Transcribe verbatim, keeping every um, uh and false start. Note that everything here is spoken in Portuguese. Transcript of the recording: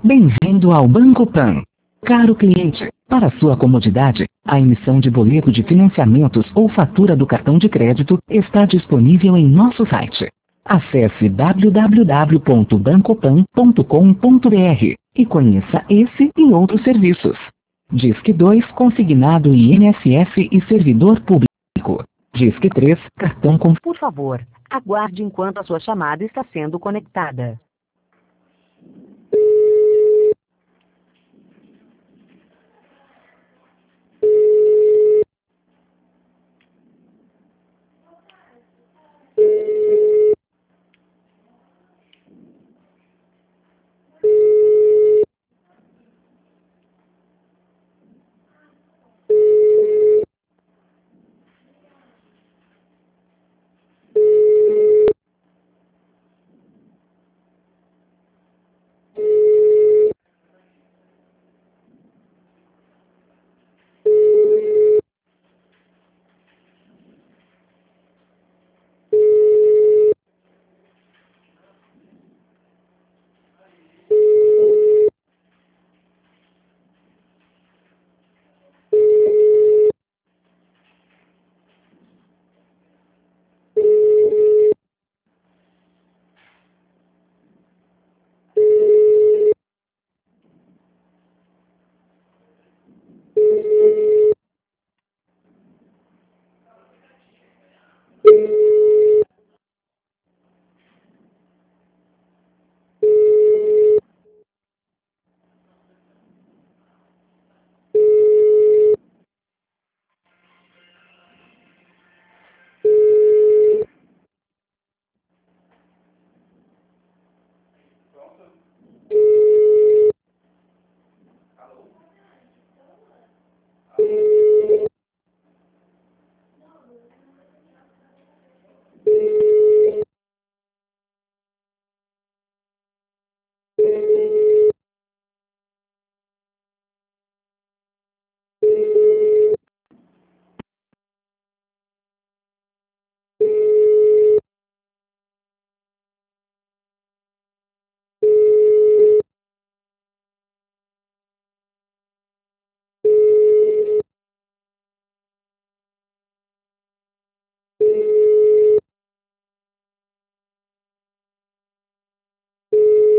Bem-vindo ao Banco Pan. Caro cliente, para sua comodidade, a emissão de boleto de financiamentos ou fatura do cartão de crédito está disponível em nosso site. Acesse w w w ponto bancopan ponto com ponto b r e conheça esse e outros serviços. Disque dois Consignado I N S S e Servidor Público. Disque três Cartão com... Por favor, aguarde enquanto a sua chamada está sendo conectada.